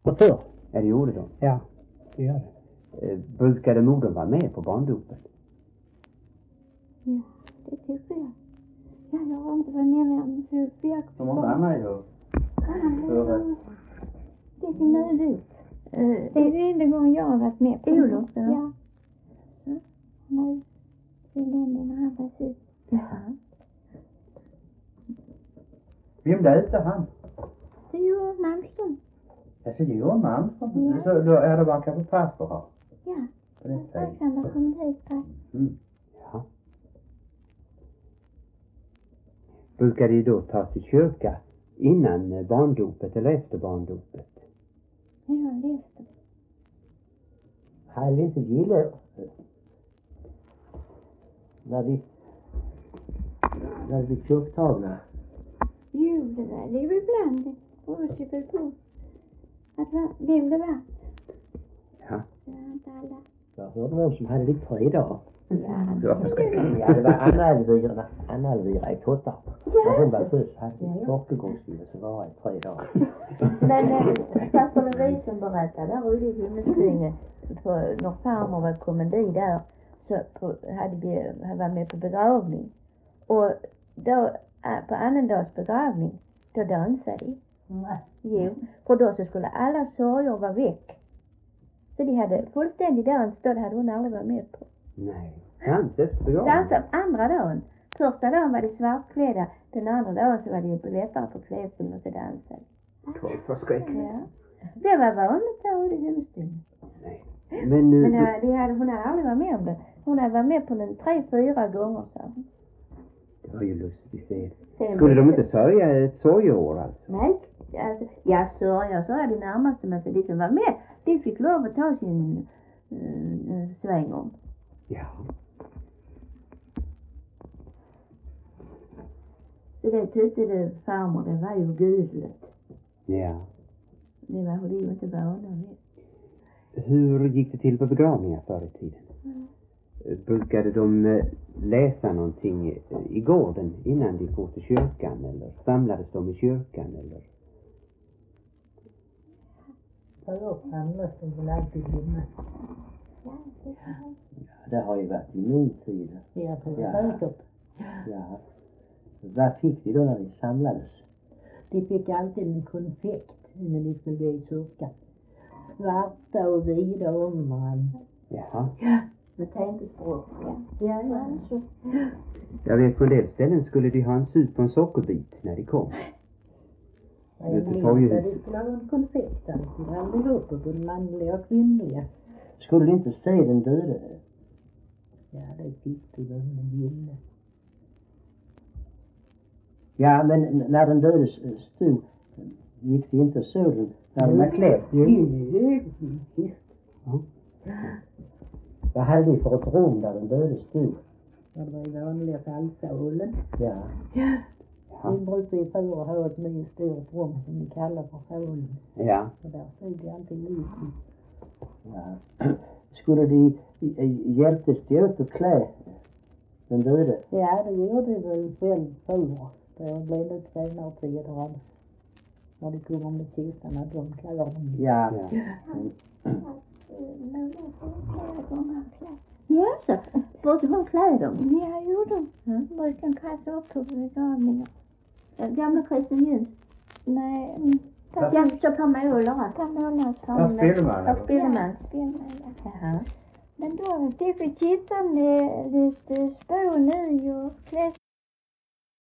förr. Ja, det gjorde de. Ja, det gör det. Brukade modern vara med på barndopet? Ja, det tycker jag. Ja, jag har inte varit med om hur jag... Som inte Anna är då? Det är nu du. Det är den enda gången jag har varit med på Olof, ja. Ja. Nu vill den här precis. Jaha. Vem döpte han? Det gjorde Malmström. Alltså det gjorde Malmström? Ja. Så då är det bara kanske pastor här? Ja. På det Jag sättet. kan ha kommit hit fast. Ja. Brukade de då ta till kyrka innan barndopet eller efter barndopet? Ja, det är efter. Hade inte gillat när de blir kyrktagna. Jo, det var det ju ibland. Det beror sig väl på vem det var. Ja. Det var inte alla. Jag hörde någon som hade det 3 dagar. Ja, Det var förskräckligt. Ja, det var Anna Elvira i Tottarp. När hon var född så hade vi torkegångsliv som var i 3 dagar. Men pastor Lovisen berättade där ute i Himmelstinge, när farmor var kommendit där, så hade vi var med på begravning. Och då, på annandags begravning, då dansade de. Jo, för då så skulle alla sorger vara väck. Så de hade fullständig dans, då hade hon aldrig varit med på. Nej. Dans efter begravningen. Dansa andra dagen. Första dagen var det svartklädda, den andra dagen så var det lättare på klädseln och så dansade. Det var förskräckligt. Ja. Det var vanligt där ute i Himmelstinge. Nej. Men nu... Men hon hade aldrig varit med om det. Hon hade varit med på den 3-4 gånger så. Det var ju lustigt det. Sen- Skulle de inte sörja ett sorgeår alltså? Nej, alltså, jag sörja det närmaste, men så de som var med, de fick lov att ta sin sväng om. Ja. Så det tyckte det farmor, det var ju gudligt. Ja. Det var hon ju inte vana med. Hur gick det till på begravningar förr i tiden? Brukade de läsa någonting i gården innan de får till kyrkan? Eller samlades de i kyrkan? Eller? Förr samlas de väl alltid hemma. Ja, det är Ja, det har ju varit i min tid. Ja, på säkert. Ja. Vad fick de då när de samlades? De fick alltid en konfekt innan de skulle gå i kyrkan. Svarta och vida om varandra. Jaha. Med tänkespråk. Ja, så. Jag vet på en del ställen skulle de ha en sup på en sockerbit när de kom. Det skulle ha en konfekt alltid, allihopa, både manliga och kvinnliga. Skulle de inte se den döde? Ja, det fick de väl med gille. Ja, men när den döde stod, gick det inte så den när den var klädd? Visst. Ja. Vad hade de för ett rum där den döde stod? Ja, det var ju vanliga falsålen. Ja. Vi brukar ju förr ha ett mycket stort rum som vi kallar för hålen. Ja. Och där stod det alltid lite. Ja. Skulle de hjälptes de åt att klä den döde? Ja, det gjorde det väl själv förr. Det blev lite senare tider när det kommer med kistan att de kallar dem. Ja. Men då får jag flera gånger kläder. Ja, så. Brukar hon klä dem? Ja, jo då. Brukar kassa upp på begravningar. Gamla Kristian Jens. Nej, Ja, så på målar. ta målar Vad spelar man? Vad spelar man? Spelman, ja. Jaha. Men då, det fick kistan lite spån i och